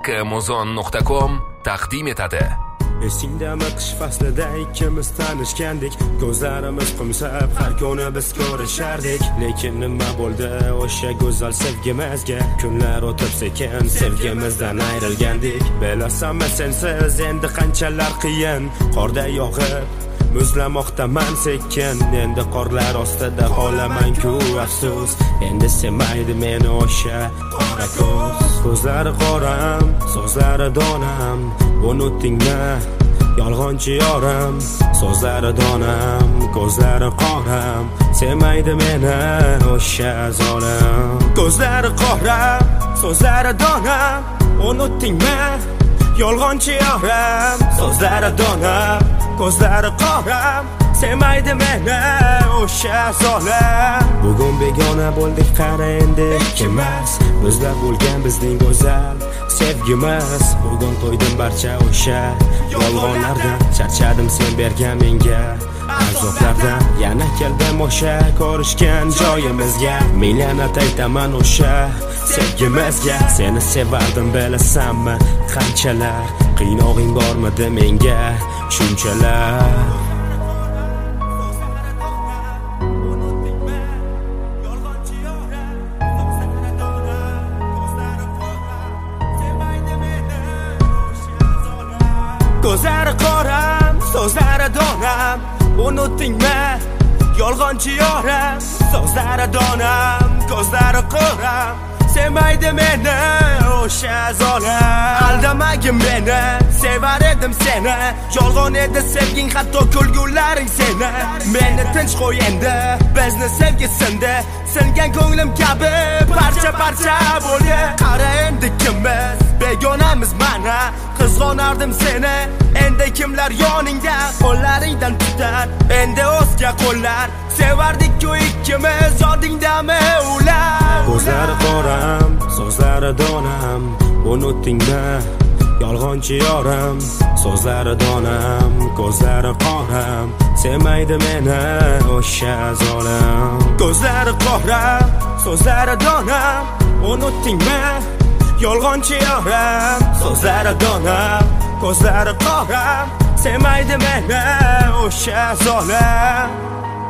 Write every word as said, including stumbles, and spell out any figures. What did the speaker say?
Amazon nuqta com taqdim etadi. Esingdami qish faslida ikkimiz tanishgandik, ko'zlarimiz qumsab har kuni biz ko'rishardik. Lekin nima bo'ldi o'sha go'zal sevgimizga? Kunlar o'tib sekin sevgimizdan ayrilgandik. Bilasanmi sensiz endi qanchalar qiyin, qorda yog'ib muzlamoqdaman sekin. Endi qorlar ostida qolaman-ku afsus, endi sevmaydi meni o'sha qora ko'z. Ko'zlari qoram, so'zlari donam, unutdingmi yolg'onchi yorim? So'zlari donam, ko'zlari qoram, sevmaydi meni o'sha zolim. Ko'zlari qoram, so'zlari donam, unutdingmi yolg'onchi yorim? So'zlari donam, ko'zlari qoram, sevmaydi meni o'sha zolim. Bugun begona bo'ldik, qara endi ikkimiz, bizlar bo'lgan bizning go'zal sevgimiz. Bugun to'ydim barcha o'sha yolg'onlardan, charchadim sen bergan menga azoblardan. Yana keldim o'sha ko'rishgan joyimizga, milionat aytaman o'sha sevgimizga. Seni sevardim bilasanmi qanchalar, qiynog'ing bormidi menga shunchalar. Ko'zlari qoram, so'zlari donam, unutdingmi yolg'onchi yorim? So'zlari donam, ko'zlari qoram, sevmaydi meni o'sha zolim. Aldamagin meni, sevar edim seni, yolg'on edi sevging, hatto kulgularing seni. Meni tinch qo'y endi, bizni sevgisindi, singan ko'nglim kabi parcha parcha bo'ldi. Qara endi ikimiz begonamiz mana, qizg'onardim seni, endi kimlar yoningda qo'llaringdan tutar, endi o'zga qo'llar. Sevardik-ku ikkimiz, yodingdami ular? Ko'zlari qoram, so'zlari donam, unutdingmi yolg'onchi yorim? So'zlari donam, ko'zlari qoram, sevmaydi meni o'sha zolim. Ko'zlari qoram, so'zlari donam, unutdingmi yolg'onchi yorim? So'zlari donam, ko'zlari qoram, sevmaydi meni o'sha zolim.